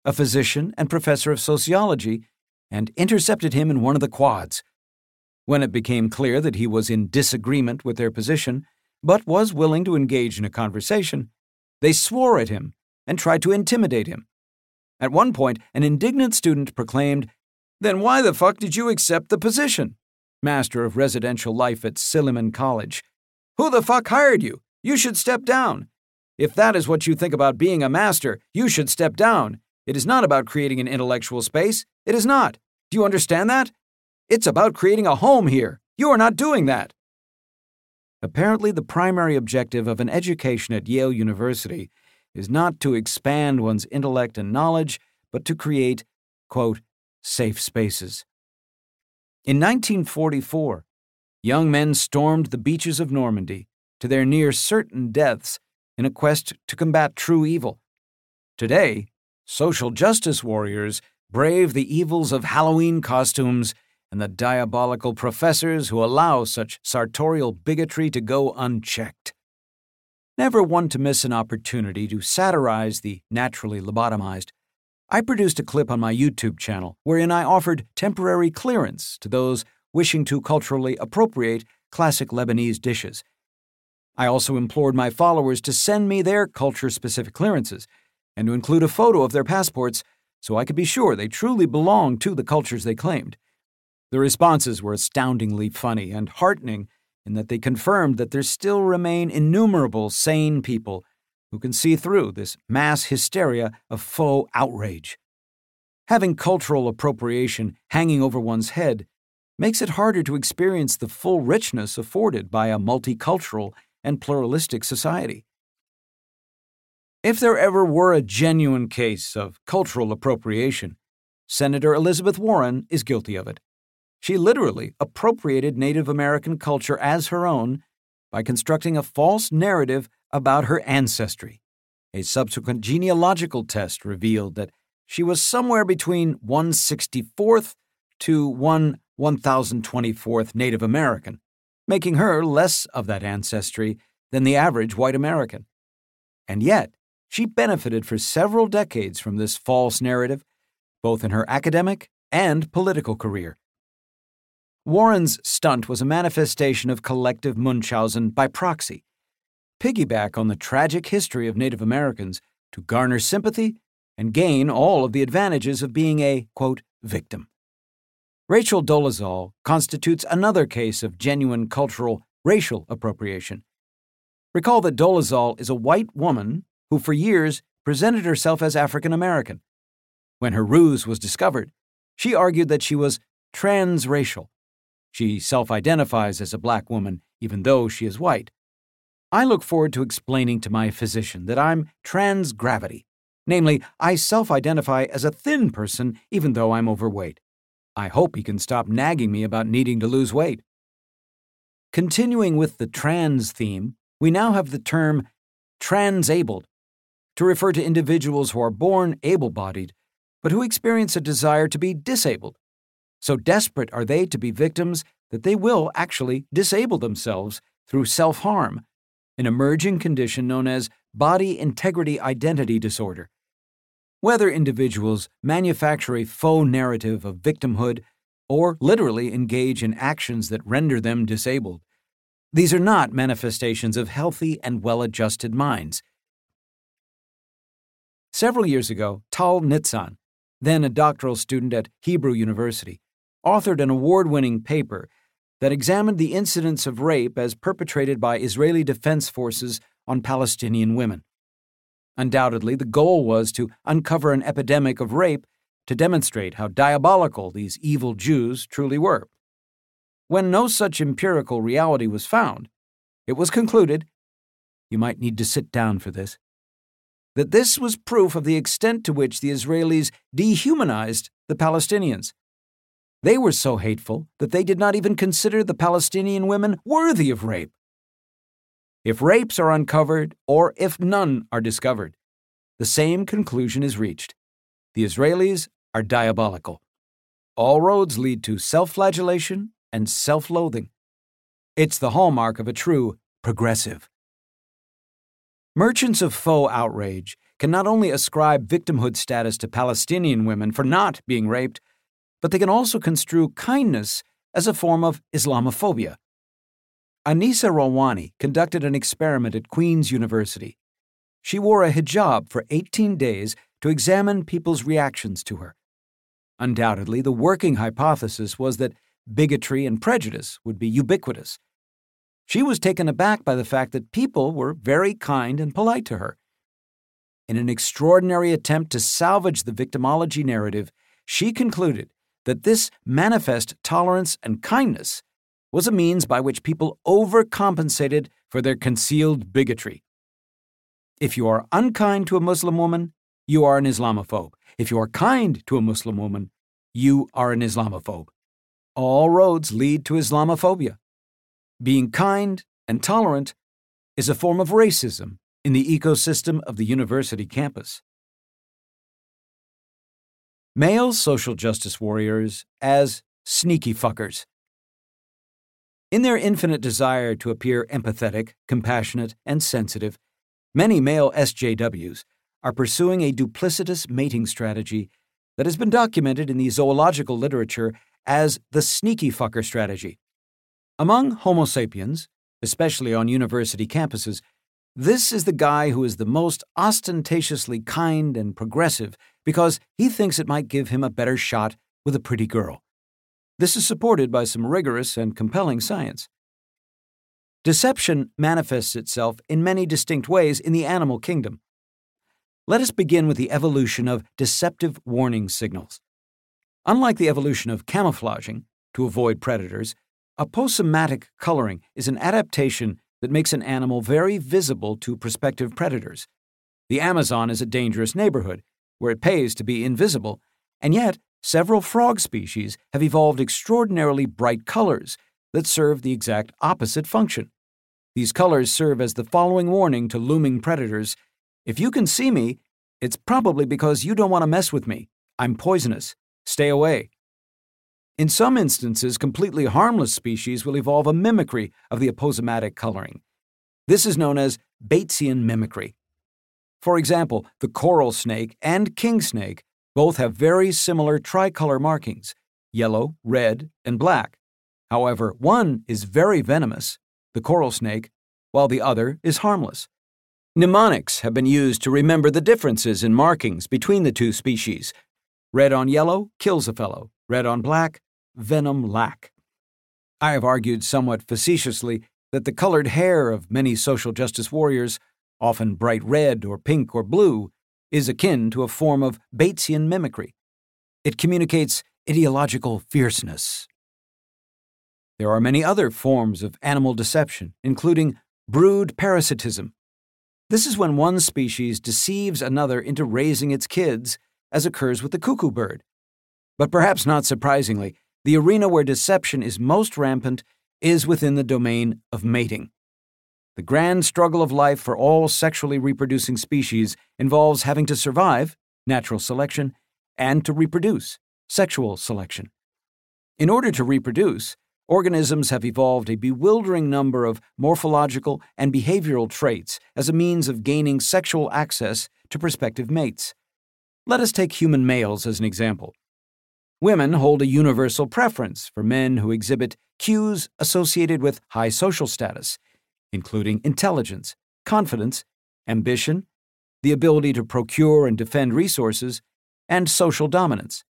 a physician and professor of sociology, and intercepted him in one of the quads. When it became clear that he was in disagreement with their position, but was willing to engage in a conversation, they swore at him and tried to intimidate him. At one point, an indignant student proclaimed, "Then why the fuck did you accept the position? Master of Residential Life at Silliman College. Who the fuck hired you? You should step down. If that is what you think about being a master, you should step down. It is not about creating an intellectual space. It is not. Do you understand that? It's about creating a home here. You are not doing that." Apparently, the primary objective of an education at Yale University is not to expand one's intellect and knowledge, but to create, quote, safe spaces. In nineteen forty-four, young men stormed the beaches of Normandy to their near certain deaths in a quest to combat true evil. Today, social justice warriors brave the evils of Halloween costumes and the diabolical professors who allow such sartorial bigotry to go unchecked. Never one to miss an opportunity to satirize the naturally lobotomized, I produced a clip on my YouTube channel wherein I offered temporary clearance to those wishing to culturally appropriate classic Lebanese dishes. I also implored my followers to send me their culture-specific clearances and to include a photo of their passports so I could be sure they truly belonged to the cultures they claimed. The responses were astoundingly funny and heartening in that they confirmed that there still remain innumerable sane people who can see through this mass hysteria of faux outrage. Having cultural appropriation hanging over one's head makes it harder to experience the full richness afforded by a multicultural and pluralistic society. If there ever were a genuine case of cultural appropriation, Senator Elizabeth Warren is guilty of it. She literally appropriated Native American culture as her own by constructing a false narrative about her ancestry. A subsequent genealogical test revealed that she was somewhere between one hundred sixty-fourth to one one thousand twenty-fourth Native American, making her less of that ancestry than the average white American. And yet, she benefited for several decades from this false narrative, both in her academic and political career. Warren's stunt was a manifestation of collective Munchausen by proxy. Piggyback on the tragic history of Native Americans to garner sympathy and gain all of the advantages of being a, quote, victim. Rachel Dolezal constitutes another case of genuine cultural, racial appropriation. Recall that Dolezal is a white woman who for years presented herself as African American. When her ruse was discovered, she argued that she was transracial. She self-identifies as a black woman, even though she is white. I look forward to explaining to my physician that I'm transgravity. Namely, I self-identify as a thin person, even though I'm overweight. I hope he can stop nagging me about needing to lose weight. Continuing with the trans theme, we now have the term transabled to refer to individuals who are born able-bodied, but who experience a desire to be disabled. So desperate are they to be victims that they will actually disable themselves through self-harm, an emerging condition known as body integrity identity disorder. Whether individuals manufacture a faux narrative of victimhood or literally engage in actions that render them disabled, these are not manifestations of healthy and well-adjusted minds. Several years ago, Tal Nitzan, then a doctoral student at Hebrew University, authored an award-winning paper that examined the incidence of rape as perpetrated by Israeli Defense Forces on Palestinian women. Undoubtedly, the goal was to uncover an epidemic of rape to demonstrate how diabolical these evil Jews truly were. When no such empirical reality was found, it was concluded, you might need to sit down for this, that this was proof of the extent to which the Israelis dehumanized the Palestinians. They were so hateful that they did not even consider the Palestinian women worthy of rape. If rapes are uncovered, or if none are discovered, the same conclusion is reached. The Israelis are diabolical. All roads lead to self-flagellation and self-loathing. It's the hallmark of a true progressive. Merchants of faux outrage can not only ascribe victimhood status to Palestinian women for not being raped, but they can also construe kindness as a form of Islamophobia. Anisa Rawani conducted an experiment at Queen's University. She wore a hijab for eighteen days to examine people's reactions to her. Undoubtedly, the working hypothesis was that bigotry and prejudice would be ubiquitous. She was taken aback by the fact that people were very kind and polite to her. In an extraordinary attempt to salvage the victimology narrative, she concluded that this manifest tolerance and kindness was a means by which people overcompensated for their concealed bigotry. If you are unkind to a Muslim woman, you are an Islamophobe. If you are kind to a Muslim woman, you are an Islamophobe. All roads lead to Islamophobia. Being kind and tolerant is a form of racism in the ecosystem of the university campus. Male social justice warriors as sneaky fuckers. In their infinite desire to appear empathetic, compassionate, and sensitive, many male S J Ws are pursuing a duplicitous mating strategy that has been documented in the zoological literature as the sneaky fucker strategy. Among Homo sapiens, especially on university campuses, this is the guy who is the most ostentatiously kind and progressive because he thinks it might give him a better shot with a pretty girl. This is supported by some rigorous and compelling science. Deception manifests itself in many distinct ways in the animal kingdom. Let us begin with the evolution of deceptive warning signals. Unlike the evolution of camouflaging to avoid predators, aposematic coloring is an adaptation that makes an animal very visible to prospective predators. The Amazon is a dangerous neighborhood where it pays to be invisible, and yet several frog species have evolved extraordinarily bright colors that serve the exact opposite function. These colors serve as the following warning to looming predators: if you can see me, it's probably because you don't want to mess with me. I'm poisonous. Stay away. In some instances, completely harmless species will evolve a mimicry of the aposematic coloring. This is known as Batesian mimicry. For example, the coral snake and king snake both have very similar tricolor markings, yellow, red, and black. However, one is very venomous, the coral snake, while the other is harmless. Mnemonics have been used to remember the differences in markings between the two species. Red on yellow kills a fellow. Red on black, venom lack. I have argued somewhat facetiously that the colored hair of many social justice warriors, often bright red or pink or blue, is akin to a form of Batesian mimicry. It communicates ideological fierceness. There are many other forms of animal deception, including brood parasitism. This is when one species deceives another into raising its kids, as occurs with the cuckoo bird. But perhaps not surprisingly, the arena where deception is most rampant is within the domain of mating. The grand struggle of life for all sexually reproducing species involves having to survive, natural selection, and to reproduce, sexual selection. In order to reproduce, organisms have evolved a bewildering number of morphological and behavioral traits as a means of gaining sexual access to prospective mates. Let us take human males as an example. Women hold a universal preference for men who exhibit cues associated with high social status, including intelligence, confidence, ambition, the ability to procure and defend resources, and social dominance.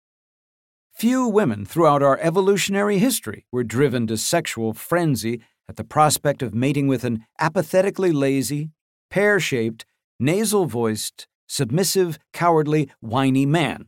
Few women throughout our evolutionary history were driven to sexual frenzy at the prospect of mating with an apathetically lazy, pear-shaped, nasal-voiced, submissive, cowardly, whiny man.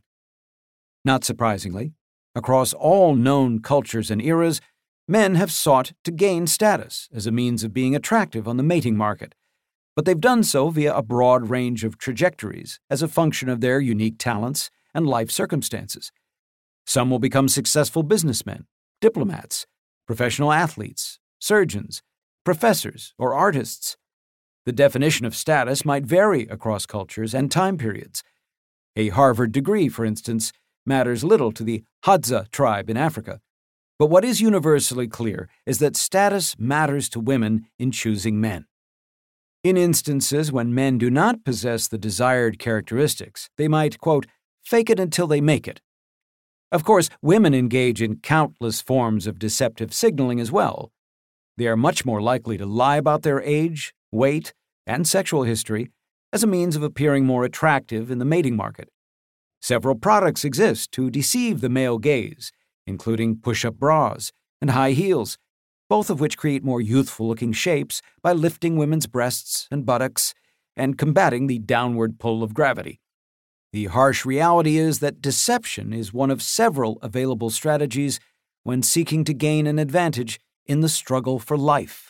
Not surprisingly, across all known cultures and eras, men have sought to gain status as a means of being attractive on the mating market, but they've done so via a broad range of trajectories as a function of their unique talents and life circumstances. Some will become successful businessmen, diplomats, professional athletes, surgeons, professors, or artists. The definition of status might vary across cultures and time periods. A Harvard degree, for instance, matters little to the Hadza tribe in Africa. But what is universally clear is that status matters to women in choosing men. In instances when men do not possess the desired characteristics, they might, quote, fake it until they make it. Of course, women engage in countless forms of deceptive signaling as well. They are much more likely to lie about their age, weight, and sexual history as a means of appearing more attractive in the mating market. Several products exist to deceive the male gaze, including push-up bras and high heels, both of which create more youthful-looking shapes by lifting women's breasts and buttocks and combating the downward pull of gravity. The harsh reality is that deception is one of several available strategies when seeking to gain an advantage in the struggle for life.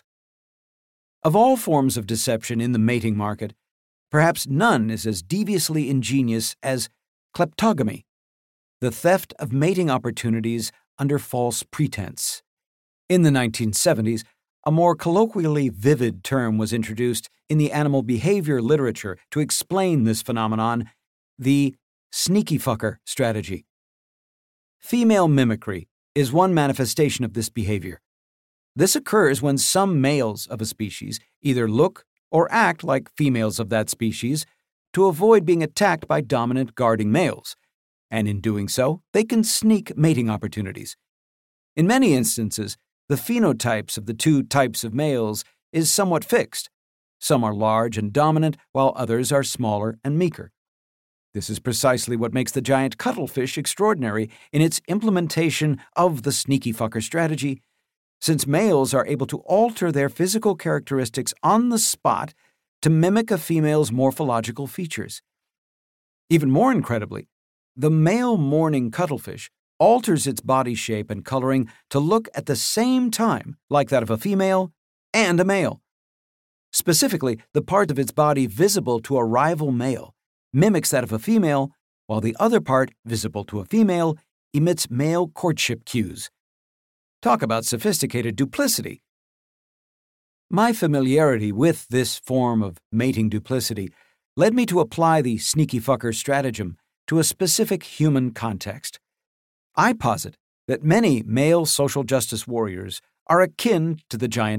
Of all forms of deception in the mating market, perhaps none is as deviously ingenious as kleptogamy, the theft of mating opportunities under false pretense. In the nineteen seventies, a more colloquially vivid term was introduced in the animal behavior literature to explain this phenomenon: the sneaky fucker strategy. Female mimicry is one manifestation of this behavior. This occurs when some males of a species either look or act like females of that species to avoid being attacked by dominant guarding males, and in doing so, they can sneak mating opportunities. In many instances, the phenotypes of the two types of males is somewhat fixed. Some are large and dominant, while others are smaller and meeker. This is precisely what makes the giant cuttlefish extraordinary in its implementation of the sneaky fucker strategy, since males are able to alter their physical characteristics on the spot to mimic a female's morphological features. Even more incredibly, the male mourning cuttlefish alters its body shape and coloring to look at the same time like that of a female and a male. Specifically, the part of its body visible to a rival male mimics that of a female, while the other part, visible to a female, emits male courtship cues. Talk about sophisticated duplicity. My familiarity with this form of mating duplicity led me to apply the sneaky fucker stratagem to a specific human context. I posit that many male social justice warriors are akin to the giant